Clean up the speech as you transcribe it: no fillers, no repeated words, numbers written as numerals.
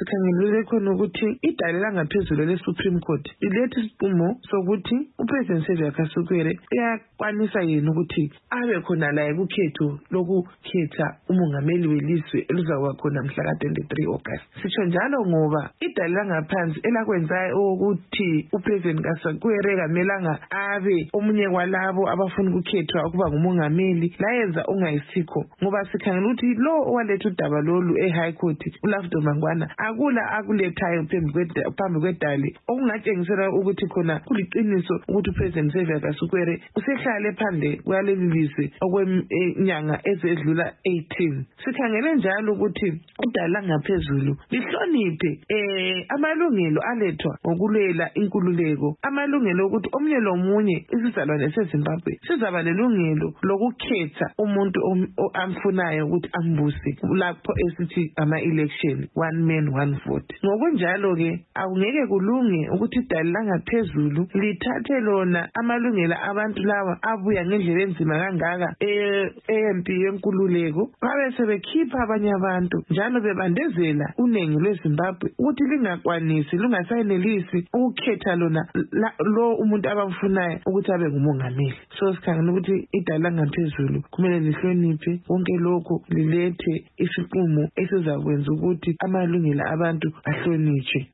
sikhangelele khona ukuthi idale langaphezulu le-Supreme Court ilethe isinqumo sokuthi uPresident Xavier Kasukwere uyakwanisa yena ukuthi abe khona la ekukhetho lokukhetha umongameli welizwe elizakuba khona mhla ka-23 August. Sitsho njalo ngoba idale langaphansi elakwenzayo ukuthi uPresident Kasukwere kamelanga abe omunye kwalabo abafuna ukukhethwa ukuba ngumongameli layenza ungayisikho ngoba sikhangela ukuthi lo owaletha udaba lolu e-High Court uLafudo Mangwana akula akulethayo phambi kwedale okungatshengisela ukuthi khona kuliqiniso ukuthi uPresident Xavier Kasukwere usehlale phandle kwaleli lizwe okwenyanga ezedlula 18. Sikhangele njalo ukuthi idala langaphezulu lihloniphe amalungelo alethwa ngokulwela inkululeko, amalungelo ukuthi omunye lomunye isizalwane seZimbabwe sizaba lelungelo lokukhetha umuntu amfunayo ukuthi ambuse lapho esithi ama-election one man one vote. Ngokunjalo ke akungeke kulunge ukuthi idala langaphezulu lithathe lona amalungelo abantu lawa abuya ngendlela enzima kangaka empi yenkululeko babe sebekhipha abanye abantu njalo bebandezela uningi lweZimbabwe ukuthi lingakwanisi lungasayenelisi ukukhetha lona lo umuntu abamfunayo ukuthi abe ngumongameli. So sikhangela ukuthi idala langaphezulu kumele lihloniphe konke lokho lilethe isinqumo esizakwenza ukuthi amalungelo abantu ahlonitshwe.